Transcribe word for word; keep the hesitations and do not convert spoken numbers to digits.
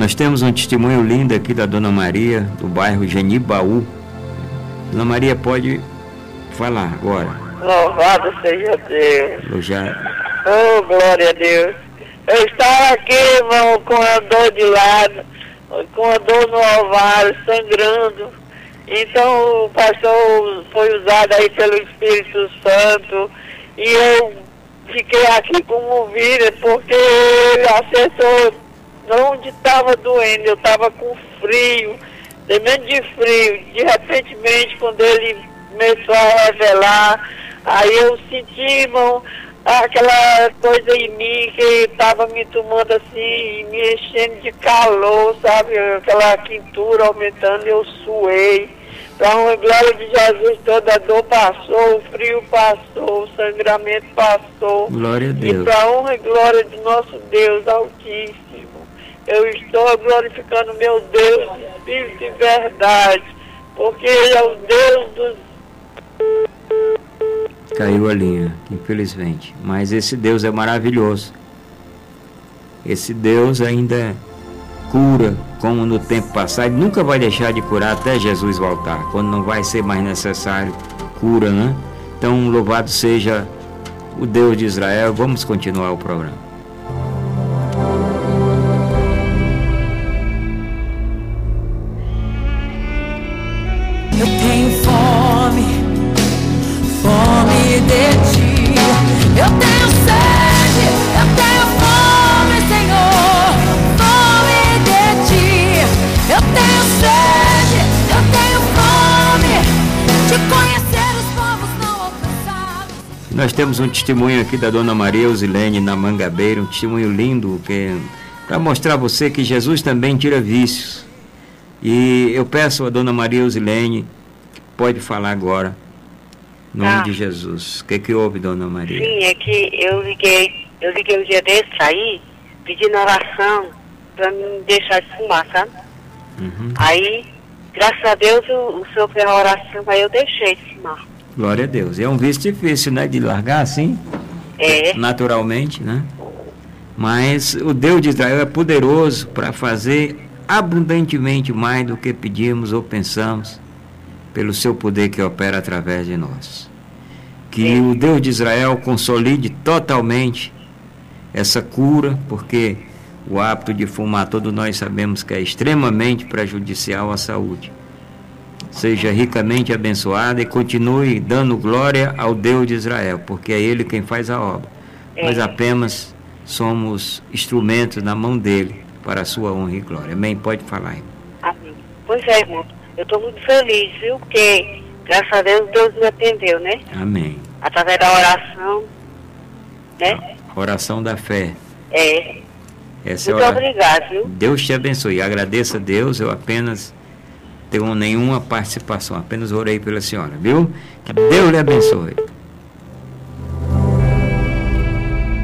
Nós temos um testemunho lindo aqui da Dona Maria, do bairro Genibaú. Dona Maria, pode falar agora. Louvado seja Deus. Elogiado. Oh, glória a Deus. Eu estava aqui, irmão, com a dor de lado, com a dor no ovário, sangrando. Então o pastor foi usado aí pelo Espírito Santo e eu fiquei aqui comovida porque ele acertou onde estava doendo. Eu estava com frio, tremendo de frio. De repentemente, quando ele começou a revelar, aí eu senti, irmão, aquela coisa em mim que estava me tomando assim, me enchendo de calor, sabe? Aquela quintura aumentando, eu suei. Para a glória de Jesus, toda a dor passou, o frio passou, o sangramento passou. Glória a Deus. E para a honra e glória de nosso Deus Altíssimo, eu estou glorificando meu Deus, Espírito e verdade, porque Ele é o Deus dos... Caiu a linha, infelizmente. Mas esse Deus é maravilhoso. Esse Deus ainda cura, como no tempo passado, nunca vai deixar de curar até Jesus voltar, quando não vai ser mais necessário cura, né? Então, louvado seja o Deus de Israel. Vamos continuar o programa. Eu tenho fome, fome de ti. Eu tenho sede, eu tenho fome, Senhor, fome de ti. Eu tenho sede, eu tenho fome de conhecer os povos não alcançados. Nós temos um testemunho aqui da Dona Maria Usilene na Mangabeira, um testemunho lindo que para mostrar a você que Jesus também tira vícios. E eu peço a Dona Maria Usilene, pode falar agora, em nome Ah. de Jesus. O que que houve, Dona Maria? Sim, é que eu liguei, eu liguei um dia desse aí, pedindo oração para me deixar de fumar, sabe? Uhum. Aí, graças a Deus, o, o senhor fez a oração, aí eu deixei de fumar. Glória a Deus. É um vício difícil, né, de largar assim, É, naturalmente, né? Mas o Deus de Israel é poderoso para fazer abundantemente mais do que pedimos ou pensamos, pelo seu poder que opera através de nós. Que Sim. o Deus de Israel consolide totalmente essa cura, porque o hábito de fumar, todos nós sabemos que é extremamente prejudicial à saúde. Seja ricamente abençoado e continue dando glória ao Deus de Israel, porque é Ele quem faz a obra. É. Nós apenas somos instrumentos na mão dele para a sua honra e glória. Amém? Pode falar, irmão. amém. Pois é, irmão, eu estou muito feliz, viu? Porque, graças a Deus, Deus me atendeu, né? Amém. Através da oração, né? A oração da fé. É. Essa Muito é a ora- obrigado, viu? Deus te abençoe. Agradeça a Deus, eu apenas tenho nenhuma participação, apenas orei pela senhora, viu? Que Deus lhe abençoe.